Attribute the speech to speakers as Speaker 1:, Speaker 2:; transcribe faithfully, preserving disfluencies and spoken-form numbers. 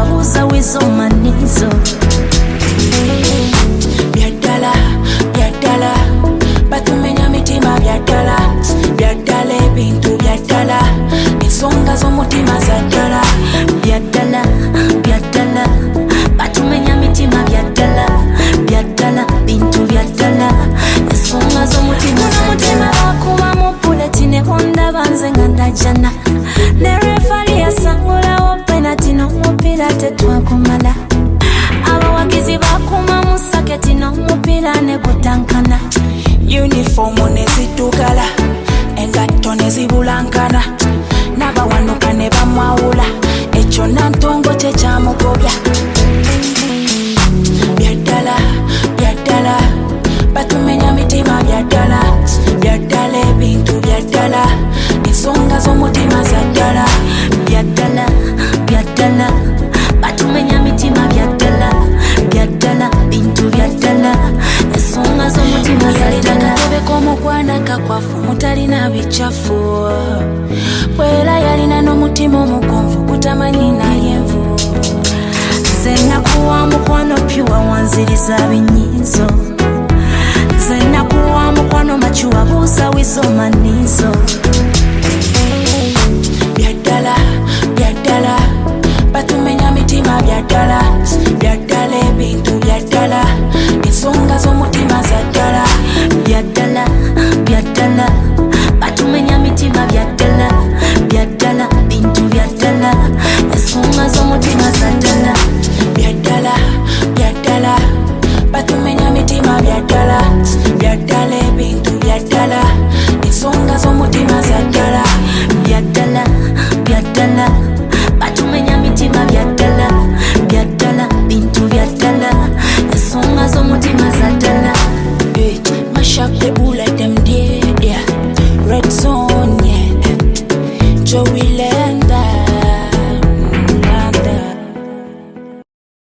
Speaker 1: machuabuza wizo manizo.
Speaker 2: Byadala, byadala, batumenya mitima byadala. Byadala ebintu byadala, ensonga z'omutima zaddala.
Speaker 1: Byadala, byadala, batumenya mitima byadala. Byadala, bintu byadala, ensonga z'omutima zaddala. Bakuba mu buleti ne bonda banze nga ndajana. Ne refali yasangulawo penalty n'omupiira tetwagumala. Abawagizi bakuma mu saketi n'omupiira ne gutankana.
Speaker 2: Uniformu ne ziddugala, engatto ne zibulankana. N'abawanuka ne bamwawula, ekyo Nantongo kye kyamugobya. Byadala, byadala, batumenya mitima byadala. Byadala ebintu byadala, ensonga z'omutima zaddala.
Speaker 1: Byadala, byadala, batumenya mitima byadala. Byadala, bintu byadala, ensonga z'omutima zaddala.
Speaker 2: Katebe k'omukwana kakwafu mutalina bicafu, bwera yalina n'omutima omugonvu gutamanyi nayenvu.
Speaker 1: Nze nakuwa mukwano pyuwa wanziriza binyizo. Nze nakuwa mukwano machuabuza wizo manizo.
Speaker 2: Byadala, byadala, batumenya mitima byadala.